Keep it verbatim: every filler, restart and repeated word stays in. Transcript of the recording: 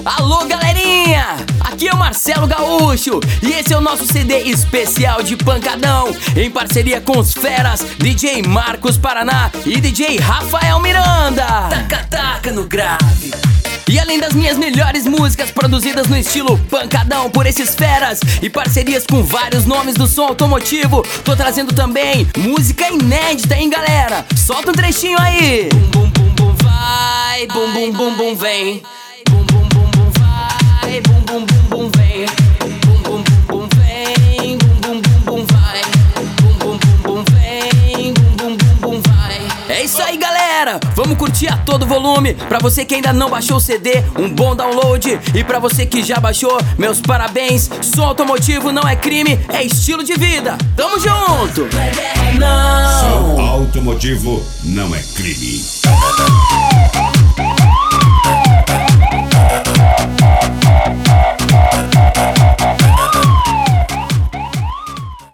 Alô, galerinha! Aqui é o Marcelo Gaúcho e esse é o nosso C D especial de pancadão, em parceria com os feras D J Marcos Paraná e D J Rafael Miranda. Taca, taca no grave. E além das minhas melhores músicas produzidas no estilo pancadão por esses feras e parcerias com vários nomes do som automotivo, tô trazendo também música inédita, hein, galera? Solta um trechinho aí. Bum, bum, bum, bum, vai. Bum, bum, bum, bum, vem. Bum, bum, bum, bum, vai. Bum, bum, bum, bum, vem. Bum, bum, bum, bum, vem. Bum, bum, bum, bum, vai. Bum, bum, bum, bum, vem. Bum, bum, bum, bum, vai. É isso aí, galera! Vamos curtir a todo volume. Pra você que ainda não baixou o C D, um bom download. E pra você que já baixou, meus parabéns. Som automotivo não é crime, é estilo de vida. Tamo junto! Não. Som automotivo não é crime.